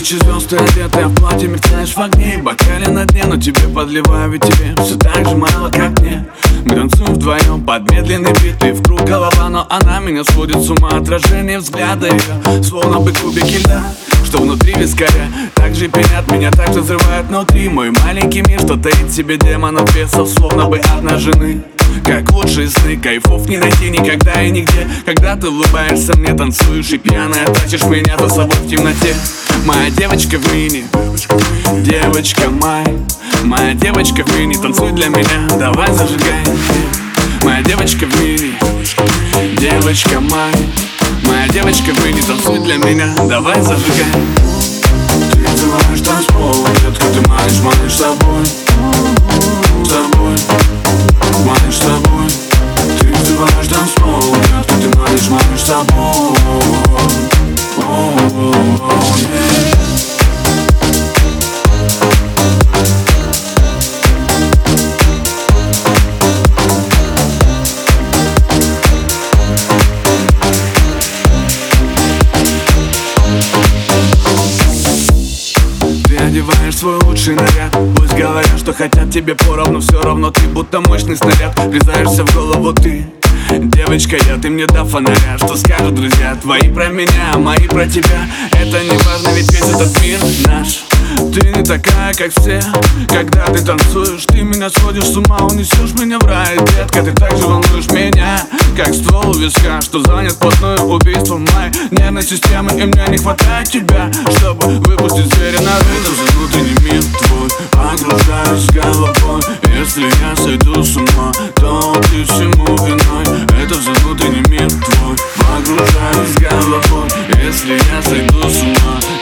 Тысячи звезд ты одетая в платье, мерцаешь в огне и бокале на дне, но тебе подливаю, ведь тебе все так же мало, как мне. Мы танцуем вдвоем под медленный бит, и в круг голова, но она меня сводит с ума. Отражение взгляда ее, словно бы кубики льда, что внутри вискаря так же пенят, меня так же взрывает внутри. Мой маленький мир, что таит в себе демонов бесов, словно бы обнажены. Как лучшие сны, кайфов не найти никогда и нигде. Когда ты улыбаешься мне, танцуешь и пьяная тащишь меня за собой в темноте. Моя девочка в мини, девочка моя девочка в мини, танцуй для меня, давай зажигай. Моя девочка в мини, девочка моя девочка в мини, танцуй для меня, давай зажигай. Ты называешь танцпол, детка, ты манишь собой, манишь собой. Ты называешь танцпол, детка, ты манишь собой. Одеваешь свой лучший наряд, пусть говорят, что хотят тебе поровну, все равно ты будто мощный снаряд. Врезаешься в голову ты, девочка, ты мне дав фонаря. Что скажут друзья твои про меня, а мои про тебя? Это не важно, ведь весь этот мир наш. Ты не такая, как все. Когда ты танцуешь, ты меня сводишь с ума, унесешь меня в рай. Детка, ты так же волнуешь меня, как ствол у виска, что занят вплотную убийством моей нервной системы. И мне не хватает тебя, чтобы выпустить зверя на рынок. За внутренний мир твой погружаюсь головой. Если я сойду с ума, то ты всему виной. Это за внутренний мир твой погружаюсь головой. Если я сойду с ума,